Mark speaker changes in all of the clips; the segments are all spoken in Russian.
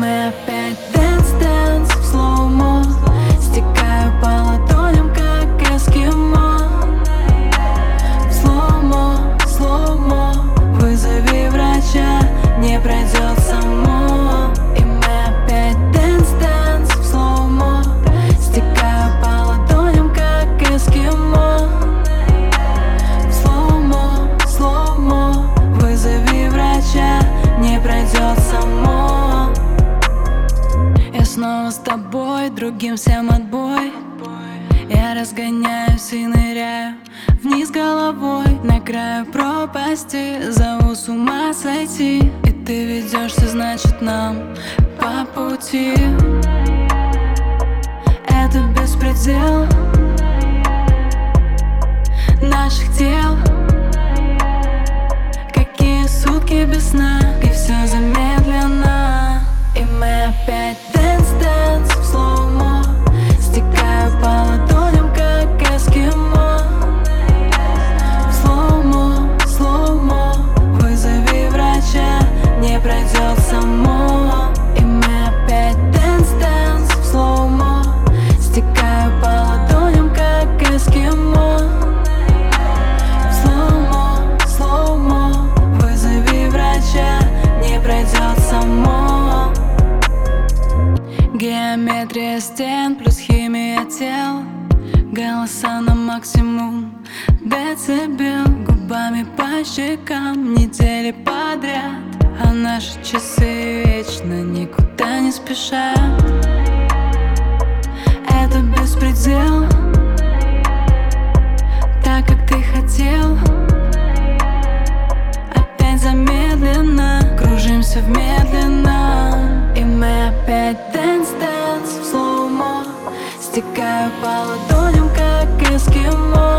Speaker 1: мы опять dance в слоумо. Стекаю по ладоням, как эскимо. В слоумо, вызови врача, не пройдет само. И мы опять dance в слоумо. Стекаю по ладоням, как эскимо. В слоумо, вызови врача, не пройдет само. Я снова с тобой, другим всем отбой. Я разгоняюсь и ныряю вниз головой, на краю пропасти, зову с ума сойти. И ты ведешься, значит, нам по пути. Это беспредел наших тел. Какие сутки без сна, и все замедленно. И мы опять dance в слоумо. Стекаю по ладоням, как эскимо. В слоумо, вызови врача, не пройдет само. И мы опять dance в слоумо. Стекаю по ладоням, как эскимо. В слоумо, вызови врача, не пройдет само. Геометрия стен плюс химия тел. Голоса на максимум децибел. Губами по щекам недели подряд. А наши часы вечно никуда не спешат. Это беспредел, так как ты хотел. Опять замедленно кружимся в медленном. И мы опять dance в слоумо. Стекаю по ладоням, как эскимо.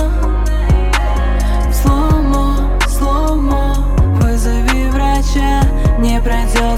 Speaker 1: В слоумо, вызови врача, не пройдет